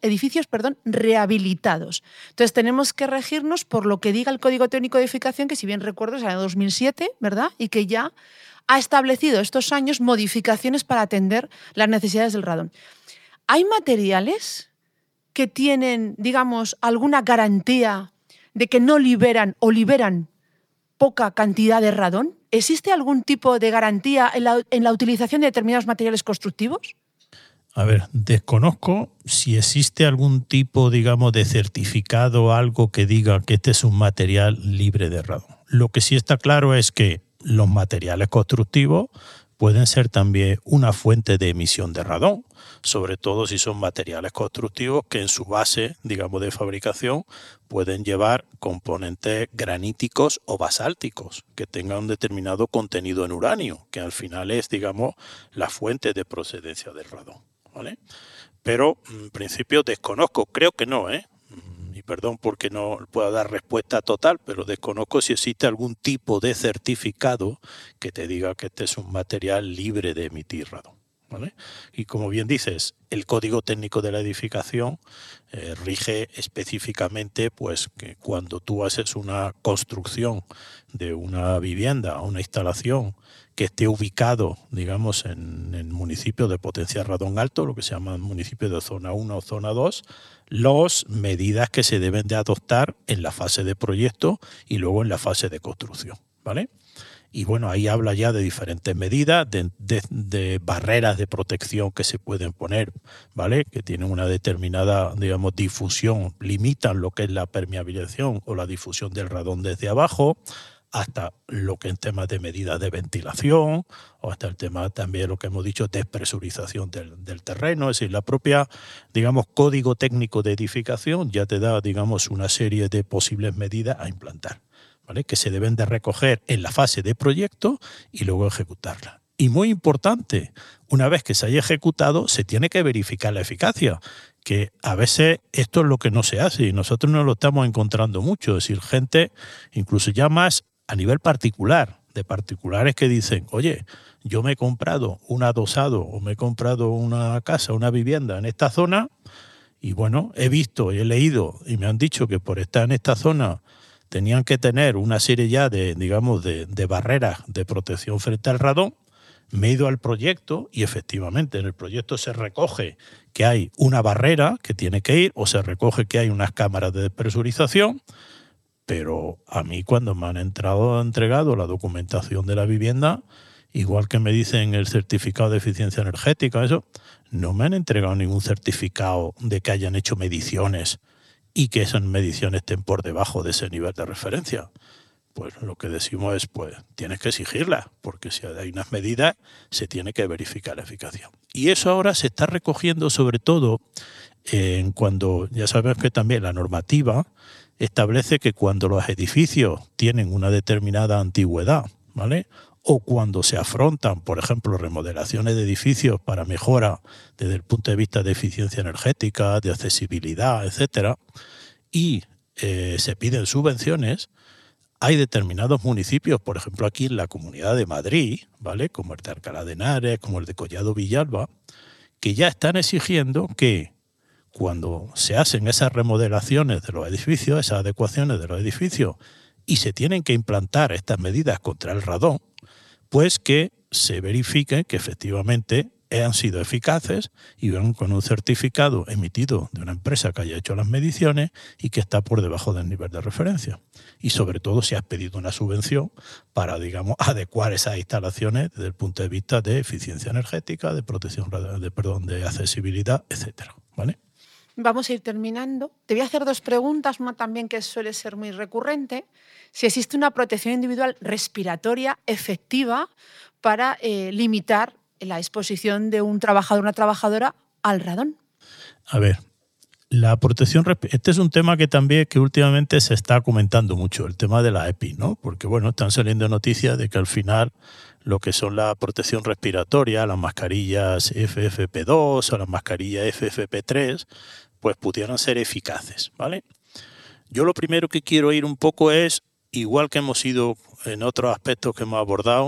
rehabilitados. Entonces tenemos que regirnos por lo que diga el Código Técnico de Edificación, que si bien recuerdo es el año 2007, ¿verdad? Y que ya ha establecido estos años modificaciones para atender las necesidades del radón. ¿Hay materiales que tienen, digamos, alguna garantía de que no liberan o liberan poca cantidad de radón? ¿Existe algún tipo de garantía en la utilización de determinados materiales constructivos? A ver, desconozco si existe algún tipo, digamos, de certificado o algo que diga que este es un material libre de radón. Lo que sí está claro es que los materiales constructivos pueden ser también una fuente de emisión de radón, sobre todo si son materiales constructivos que en su base, digamos, de fabricación pueden llevar componentes graníticos o basálticos que tengan un determinado contenido en uranio, que al final es, digamos, la fuente de procedencia del radón, ¿vale? Pero en principio desconozco, creo que no, y perdón porque no puedo dar respuesta total, pero desconozco si existe algún tipo de certificado que te diga que este es un material libre de emitir radón, ¿vale? Y como bien dices, el Código Técnico de la Edificación rige específicamente pues, que cuando tú haces una construcción de una vivienda o una instalación que esté ubicado, digamos, en el municipio de potencial radón alto, lo que se llama municipio de zona 1 o zona 2, las medidas que se deben de adoptar en la fase de proyecto y luego en la fase de construcción, ¿vale? Y bueno, ahí habla ya de diferentes medidas, de barreras de protección que se pueden poner, ¿vale? Que tienen una determinada, digamos, difusión, limitan lo que es la permeabilización o la difusión del radón desde abajo, hasta lo que en temas de medidas de ventilación, o hasta el tema también lo que hemos dicho, despresurización del terreno. Es decir, la propia, digamos, Código Técnico de Edificación ya te da, digamos, una serie de posibles medidas a implantar, ¿vale? Que se deben de recoger en la fase de proyecto y luego ejecutarla. Y muy importante, una vez que se haya ejecutado, se tiene que verificar la eficacia, que a veces esto es lo que no se hace y nosotros no lo estamos encontrando mucho. Es decir, gente, incluso ya más a nivel particular, de particulares que dicen, oye, yo me he comprado un adosado o me he comprado una casa, una vivienda en esta zona y bueno, he visto y he leído y me han dicho que por estar en esta zona tenían que tener una serie ya de, digamos, de barreras de protección frente al radón. Me he ido al proyecto y efectivamente en el proyecto se recoge que hay una barrera que tiene que ir o se recoge que hay unas cámaras de despresurización, pero a mí cuando me han entregado la documentación de la vivienda, igual que me dicen el certificado de eficiencia energética, eso, no me han entregado ningún certificado de que hayan hecho mediciones y que esas mediciones estén por debajo de ese nivel de referencia. Pues lo que decimos es, pues tienes que exigirlas, porque si hay unas medidas, se tiene que verificar la eficacia. Y eso ahora se está recogiendo sobre todo cuando, ya sabemos que también la normativa establece que cuando los edificios tienen una determinada antigüedad, ¿vale? O cuando se afrontan, por ejemplo, remodelaciones de edificios para mejora desde el punto de vista de eficiencia energética, de accesibilidad, etcétera, y se piden subvenciones, hay determinados municipios, por ejemplo aquí en la Comunidad de Madrid, ¿vale? Como el de Alcalá de Henares, como el de Collado Villalba, que ya están exigiendo que cuando se hacen esas remodelaciones de los edificios, esas adecuaciones de los edificios, y se tienen que implantar estas medidas contra el radón, pues que se verifique que efectivamente han sido eficaces y van con un certificado emitido de una empresa que haya hecho las mediciones y que está por debajo del nivel de referencia. Y sobre todo si has pedido una subvención para, digamos, adecuar esas instalaciones desde el punto de vista de eficiencia energética, de protección, de accesibilidad, etcétera, ¿vale? Vamos a ir terminando. Te voy a hacer dos preguntas, una también que suele ser muy recurrente. Si existe una protección individual respiratoria efectiva para limitar la exposición de un trabajador o una trabajadora al radón. A ver, la protección, este es un tema que últimamente se está comentando mucho, el tema de la EPI, ¿no? Porque bueno, están saliendo noticias de que al final lo que son la protección respiratoria, las mascarillas FFP2 o las mascarillas FFP3, pues pudieran ser eficaces, ¿vale? Yo lo primero que quiero ir un poco es, igual que hemos ido en otros aspectos que hemos abordado,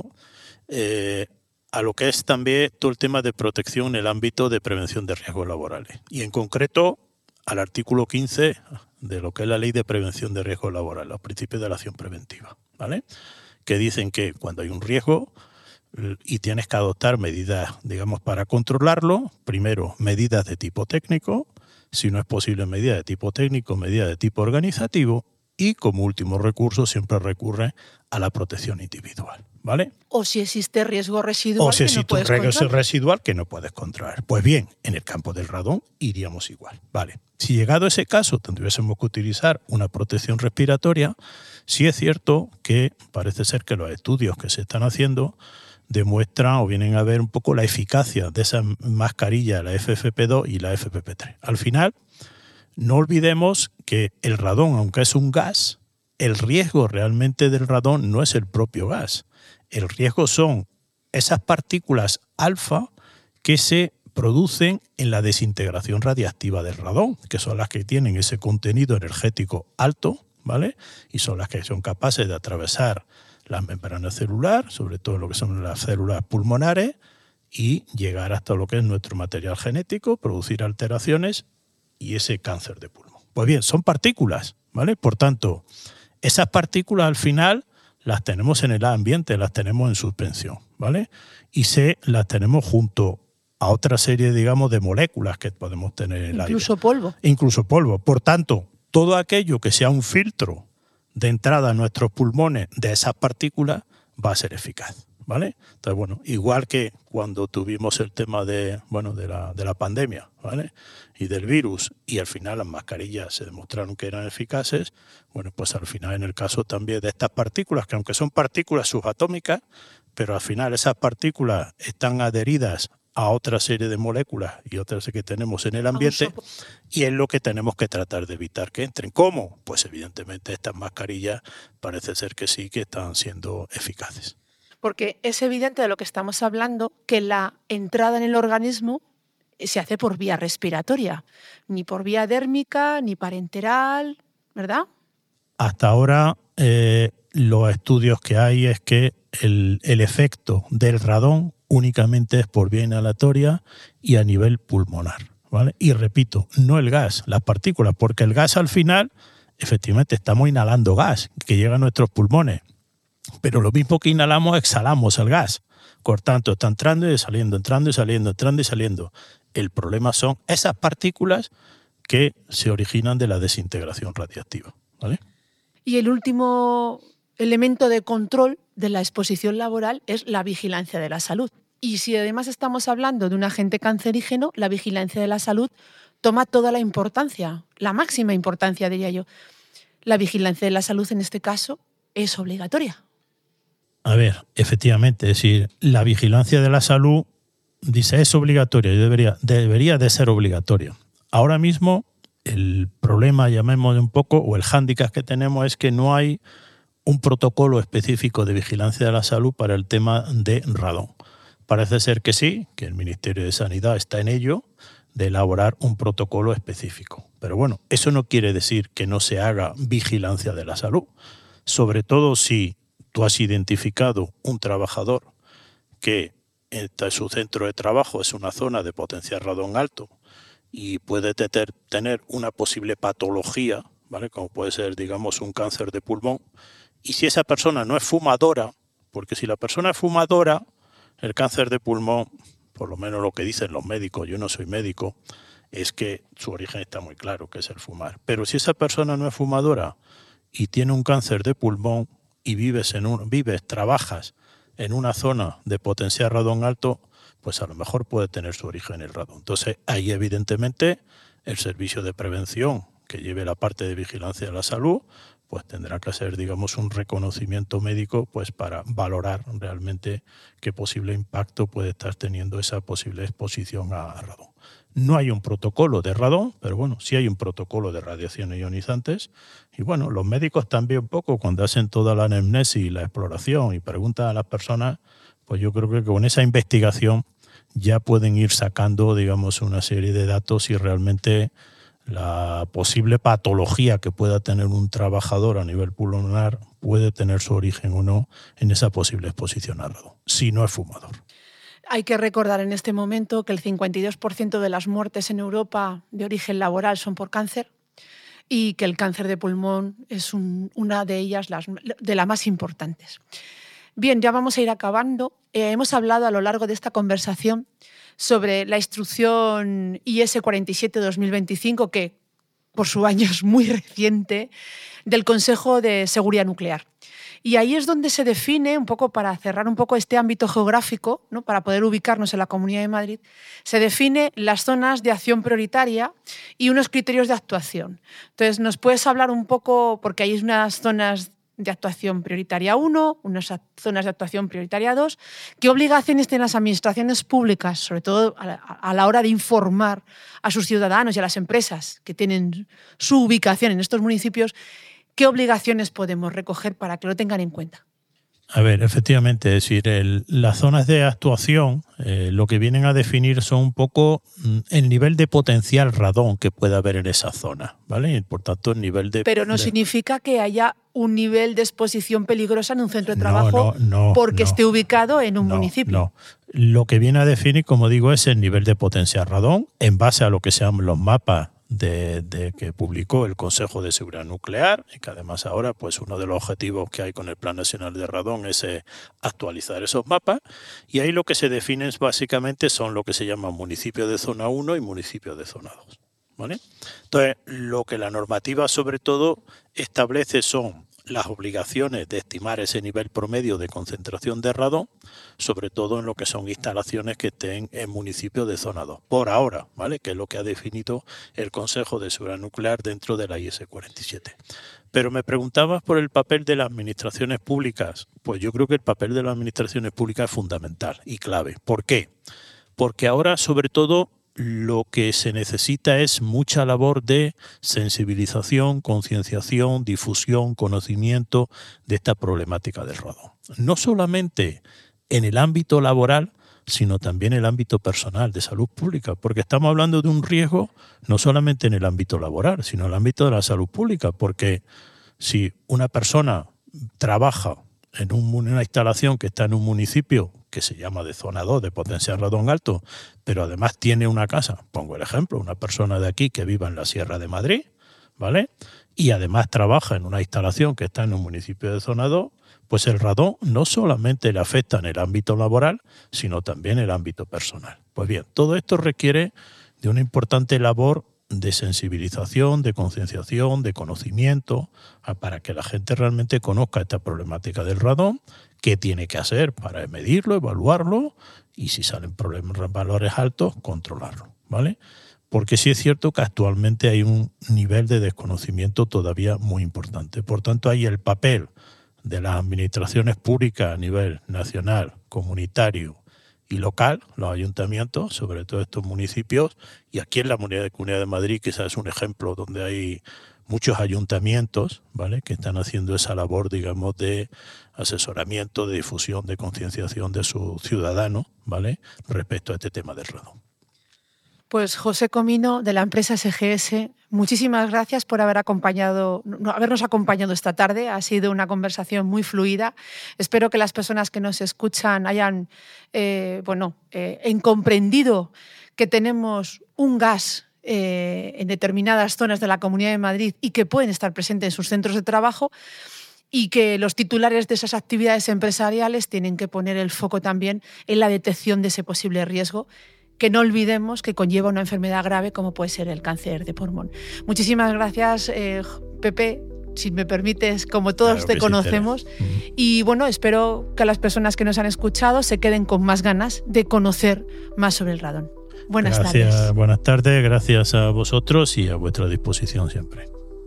a lo que es también todo el tema de protección en el ámbito de prevención de riesgos laborales. Y en concreto al artículo 15 de lo que es la Ley de Prevención de Riesgos Laborales, los principios de la acción preventiva, ¿vale? Que dicen que cuando hay un riesgo y tienes que adoptar medidas, digamos, para controlarlo, primero medidas de tipo técnico, si no es posible medidas de tipo técnico, medidas de tipo organizativo, y como último recurso siempre recurre a la protección individual, ¿vale? O si existe riesgo residual. O si existe un riesgo residual que no puedes controlar. Pues bien, en el campo del radón iríamos igual, ¿vale? Si llegado a ese caso tendríamos que utilizar una protección respiratoria, sí es cierto que parece ser que los estudios que se están haciendo demuestran o vienen a ver un poco la eficacia de esas mascarillas, la FFP2 y la FFP3. Al final, no olvidemos que el radón, aunque es un gas, el riesgo realmente del radón no es el propio gas. El riesgo son esas partículas alfa que se producen en la desintegración radiactiva del radón, que son las que tienen ese contenido energético alto, ¿vale? Y son las que son capaces de atravesar las membranas celulares, sobre todo lo que son las células pulmonares, y llegar hasta lo que es nuestro material genético, producir alteraciones y ese cáncer de pulmón. Pues bien, son partículas, ¿vale? Por tanto, esas partículas al final las tenemos en el ambiente, las tenemos en suspensión, ¿vale? Y las tenemos junto a otra serie, digamos, de moléculas que podemos tener en el aire. Incluso polvo. Incluso polvo. Por tanto, todo aquello que sea un filtro de entrada a nuestros pulmones de esas partículas va a ser eficaz, ¿vale? Entonces, bueno, igual que cuando tuvimos el tema de la pandemia, ¿vale? Y del virus, y al final las mascarillas se demostraron que eran eficaces, bueno, pues al final en el caso también de estas partículas, que aunque son partículas subatómicas, pero al final esas partículas están adheridas a otra serie de moléculas y otras que tenemos en el ambiente, y es lo que tenemos que tratar de evitar que entren. ¿Cómo? Pues evidentemente estas mascarillas parece ser que sí que están siendo eficaces. Porque es evidente de lo que estamos hablando que la entrada en el organismo se hace por vía respiratoria, ni por vía dérmica, ni parenteral, ¿verdad? Hasta ahora los estudios que hay es que el efecto del radón únicamente es por vía inhalatoria y a nivel pulmonar, ¿vale? Y repito, no el gas, las partículas, porque el gas al final, efectivamente estamos inhalando gas que llega a nuestros pulmones, pero lo mismo que inhalamos, exhalamos el gas. Por tanto, está entrando y saliendo, entrando y saliendo, entrando y saliendo. El problema son esas partículas que se originan de la desintegración radiactiva, ¿vale? Y el último elemento de control de la exposición laboral es la vigilancia de la salud. Y si además estamos hablando de un agente cancerígeno, la vigilancia de la salud toma toda la importancia, la máxima importancia, diría yo. La vigilancia de la salud en este caso es obligatoria. A ver, efectivamente, es decir, la vigilancia de la salud, dice, es obligatoria y debería de ser obligatoria. Ahora mismo el problema, llamémosle un poco, o el hándicap que tenemos es que no hay un protocolo específico de vigilancia de la salud para el tema de radón. Parece ser que sí, que el Ministerio de Sanidad está en ello, de elaborar un protocolo específico. Pero bueno, eso no quiere decir que no se haga vigilancia de la salud. Sobre todo si tú has identificado un trabajador que su centro de trabajo es una zona de potencial radón alto y puede tener una posible patología, ¿vale? Como puede ser, digamos, un cáncer de pulmón. Y si esa persona no es fumadora, porque si la persona es fumadora, el cáncer de pulmón, por lo menos lo que dicen los médicos, yo no soy médico, es que su origen está muy claro, que es el fumar. Pero si esa persona no es fumadora y tiene un cáncer de pulmón y trabajas en una zona de potencial radón alto, pues a lo mejor puede tener su origen en el radón. Entonces, ahí evidentemente el servicio de prevención que lleve la parte de vigilancia de la salud, pues tendrá que hacer, digamos, un reconocimiento médico pues para valorar realmente qué posible impacto puede estar teniendo esa posible exposición a radón. No hay un protocolo de radón, pero bueno, sí hay un protocolo de radiaciones ionizantes. Y bueno, los médicos también un poco, cuando hacen toda la anamnesis y la exploración y preguntan a las personas, pues yo creo que con esa investigación ya pueden ir sacando, digamos, una serie de datos y realmente la posible patología que pueda tener un trabajador a nivel pulmonar puede tener su origen o no en esa posible exposición a radón, si no es fumador. Hay que recordar en este momento que el 52% de las muertes en Europa de origen laboral son por cáncer y que el cáncer de pulmón es una de ellas, de las más importantes. Bien, ya vamos a ir acabando. Hemos hablado a lo largo de esta conversación sobre la instrucción IS 47/2025, que por su año es muy reciente, del Consejo de Seguridad Nuclear. Y ahí es donde se define, un poco para cerrar un poco este ámbito geográfico, ¿no? Para poder ubicarnos en la Comunidad de Madrid, se define las zonas de acción prioritaria y unos criterios de actuación. Entonces, ¿nos puedes hablar un poco, porque hay unas zonas de actuación prioritaria 1, unas zonas de actuación prioritaria 2, qué obligaciones tienen las administraciones públicas, sobre todo a la hora de informar a sus ciudadanos y a las empresas que tienen su ubicación en estos municipios? ¿Qué obligaciones podemos recoger para que lo tengan en cuenta? A ver, efectivamente, es decir, las zonas de actuación lo que vienen a definir son un poco el nivel de potencial radón que puede haber en esa zona, ¿vale? Y por tanto, el nivel de... Pero no significa que haya un nivel de exposición peligrosa en un centro de trabajo porque esté ubicado en un municipio. No, lo que viene a definir, como digo, es el nivel de potencial radón en base a lo que se llaman los mapas de que publicó el Consejo de Seguridad Nuclear, y que además ahora pues uno de los objetivos que hay con el Plan Nacional de Radón es actualizar esos mapas, y ahí lo que se define básicamente son lo que se llaman municipios de zona 1 y municipios de zona 2, ¿vale? Entonces, lo que la normativa sobre todo establece son las obligaciones de estimar ese nivel promedio de concentración de radón, sobre todo en lo que son instalaciones que estén en municipios de zona 2, por ahora, ¿vale? Que es lo que ha definido el Consejo de Seguridad Nuclear dentro de la IS 47. Pero me preguntabas por el papel de las administraciones públicas. Pues yo creo que el papel de las administraciones públicas es fundamental y clave. ¿Por qué? Porque ahora, sobre todo, lo que se necesita es mucha labor de sensibilización, concienciación, difusión, conocimiento de esta problemática del radón. No solamente en el ámbito laboral, sino también en el ámbito personal, de salud pública, porque estamos hablando de un riesgo no solamente en el ámbito laboral, sino en el ámbito de la salud pública, porque si una persona trabaja en una instalación que está en un municipio que se llama de zona 2, de potencial radón alto, pero además tiene una casa, pongo el ejemplo, una persona de aquí que viva en la Sierra de Madrid, ¿vale? Y además trabaja en una instalación que está en un municipio de zona 2, pues el radón no solamente le afecta en el ámbito laboral, sino también en el ámbito personal. Pues bien, todo esto requiere de una importante labor de sensibilización, de concienciación, de conocimiento, para que la gente realmente conozca esta problemática del radón, qué tiene que hacer para medirlo, evaluarlo y si salen valores altos, controlarlo, ¿vale? Porque sí es cierto que actualmente hay un nivel de desconocimiento todavía muy importante. Por tanto, ahí el papel de las administraciones públicas a nivel nacional, comunitario y local, los ayuntamientos, sobre todo estos municipios, y aquí en la Comunidad de Madrid quizás es un ejemplo donde hay muchos ayuntamientos, ¿vale?, que están haciendo esa labor, digamos, de asesoramiento, de difusión, de concienciación de sus ciudadanos, ¿vale?, respecto a este tema del radón. Pues José Comino, de la empresa SGS, muchísimas gracias por habernos acompañado esta tarde. Ha sido una conversación muy fluida. Espero que las personas que nos escuchan hayan comprendido que tenemos un gas en determinadas zonas de la Comunidad de Madrid y que pueden estar presentes en sus centros de trabajo, y que los titulares de esas actividades empresariales tienen que poner el foco también en la detección de ese posible riesgo, que no olvidemos que conlleva una enfermedad grave como puede ser el cáncer de pulmón. Muchísimas gracias, Pepe. Si me permites, como todos te conocemos. Y bueno, espero que las personas que nos han escuchado se queden con más ganas de conocer más sobre el radón. Buenas tardes. Buenas tardes, gracias a vosotros y a vuestra disposición siempre.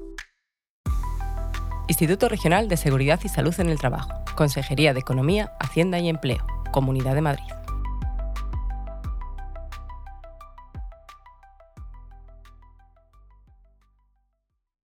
Instituto Regional de Seguridad y Salud en el Trabajo, Consejería de Economía, Hacienda y Empleo, Comunidad de Madrid.